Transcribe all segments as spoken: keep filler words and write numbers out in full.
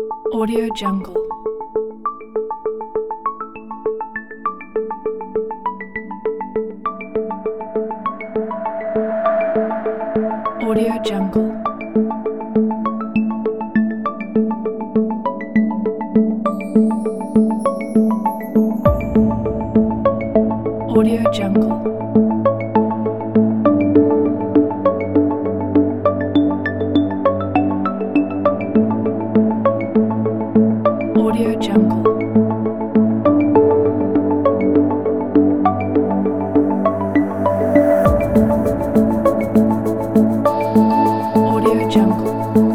Audio Jungle. Audio Jungle. Audio Jungle. Audio Jungle. Audio Jungle.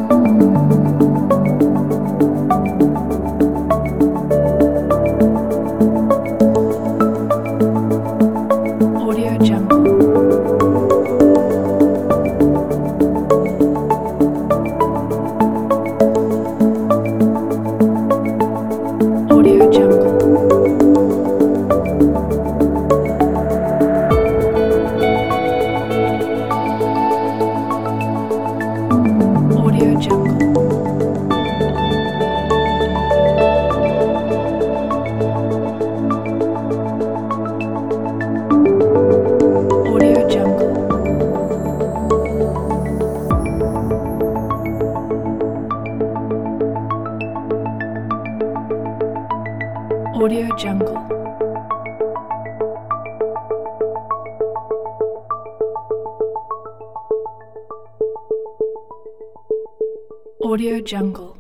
Audio Jungle. Audio Jungle. Audio Jungle. Audio Jungle. Audio Jungle. Audio Jungle.